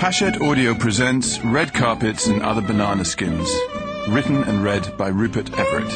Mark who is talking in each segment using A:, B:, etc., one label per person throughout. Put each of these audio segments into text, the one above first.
A: Hachette Audio presents Red Carpets and Other Banana Skins, written and read by Rupert Everett.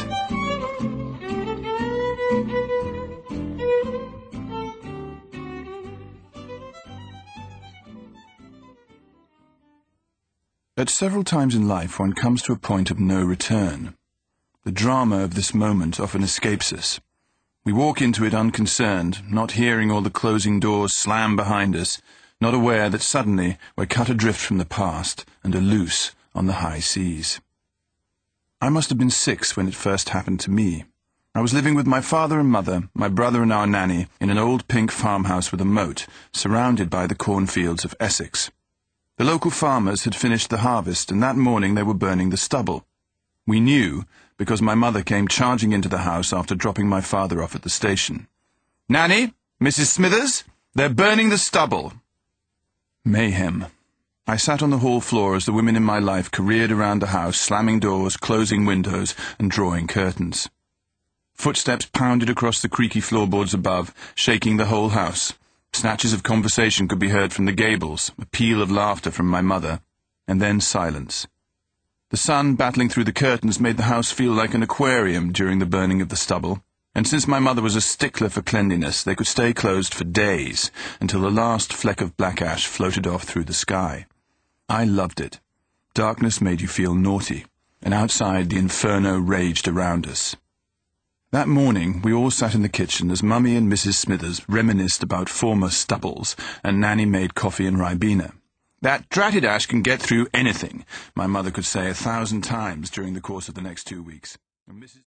A: At several times in life one comes to a point of no return. The drama of this moment often escapes us. We walk into it unconcerned, not hearing all the closing doors slam behind us, not aware that suddenly we're cut adrift from the past and are loose on the high seas. I must have been 6 when it first happened to me. I was living with my father and mother, my brother and our nanny, in an old pink farmhouse with a moat, surrounded by the cornfields of Essex. The local farmers had finished the harvest, and that morning they were burning the stubble. We knew, because my mother came charging into the house after dropping my father off at the station. "Nanny, Mrs. Smithers, they're burning the stubble." Mayhem. I sat on the hall floor as the women in my life careered around the house, slamming doors, closing windows, and drawing curtains. Footsteps pounded across the creaky floorboards above, shaking the whole house. Snatches of conversation could be heard from the gables, a peal of laughter from my mother, and then silence. The sun battling through the curtains made the house feel like an aquarium during the burning of the stubble, and since my mother was a stickler for cleanliness, they could stay closed for days, until the last fleck of black ash floated off through the sky. I loved it. Darkness made you feel naughty, and outside the inferno raged around us. That morning we all sat in the kitchen as Mummy and Mrs. Smithers reminisced about former stubbles, and Nanny made coffee and ribena. "That dratted ash can get through anything," my mother could say 1,000 times during the course of the next 2 weeks. And Mrs.